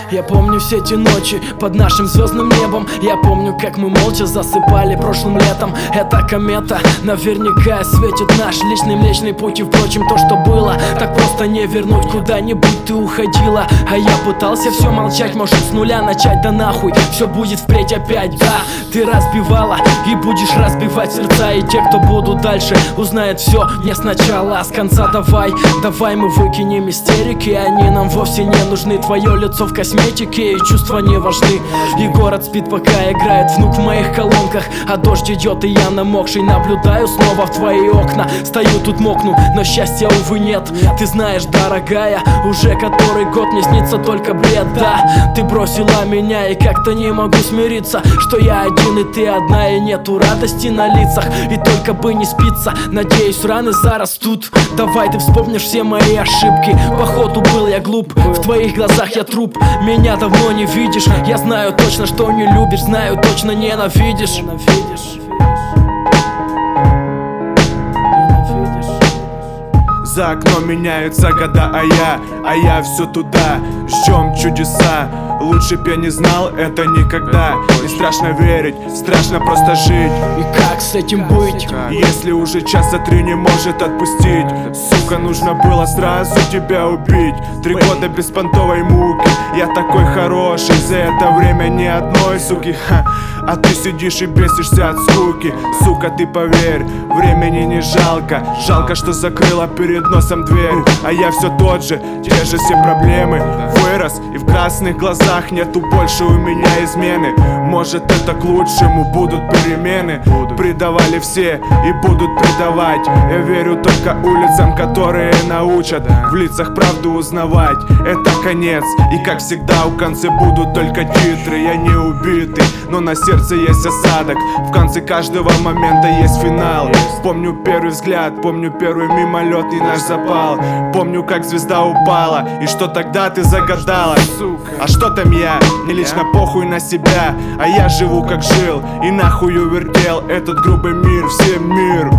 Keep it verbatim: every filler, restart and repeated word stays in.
Я помню все те ночи под нашим звездным небом. Я помню, как мы молча засыпали прошлым летом. Эта комета наверняка светит наш личный Млечный Путь. И впрочем, то, что было, так просто не вернуть. Куда-нибудь ты уходила, а я пытался все молчать. Может с нуля начать, да нахуй, все будет впредь опять. Да, ты разбивала и будешь разбивать сердца. И те, кто будут дальше, узнают все не сначала, а с конца. Давай, давай мы выкинем истерики, они нам вовсе не нужны. Твое лицо в косметике и чувства не важны. И город спит, пока играет внук в моих колонках. А дождь идет, и я намокший наблюдаю снова в твои окна. Стою тут мокну, но счастья, увы, нет. Ты знаешь, дорогая, уже который год мне снится только бред. Да, ты бросила меня, и как-то не могу смириться, что я один, и ты одна, и нету радости на лицах. И только бы не спится, надеюсь, раны зарастут. Давай ты вспомнишь все мои ошибки. Походу был я глуп, в твоих глазах я труп. Меня давно не видишь, я знаю точно, что не любишь. Знаю точно, ненавидишь. За окном меняются года, а я, а я все туда. Ждем чудеса. Лучше б я не знал это никогда. Не страшно верить, страшно просто жить. И как с этим быть? Если уже часа три не может отпустить. Сука, нужно было сразу тебя убить. Три года беспонтовой муки. Я такой хороший, за это время ни одной суки. Ха. А ты сидишь и бесишься от скуки. Сука, ты поверь, времени не жалко. Жалко, что закрыла перед носом дверь. А я все тот же, те же все проблемы. Вырос, и в красных глазах нету больше у меня измены. Может, это к лучшему, будут перемены. Предавали все и будут предавать. Я верю только улицам, которые научат в лицах правду узнавать. Это конец, и как всегда в конце будут только титры. Я не убитый, но на сердце есть осадок. В конце каждого момента есть финал. Помню первый взгляд, помню первый мимолет и наш запал. Помню, как звезда упала, и что тогда ты загадала. А что там я? Мне лично похуй на себя. А я живу как жил, и нахуй увертел этот грубый мир, всем мир.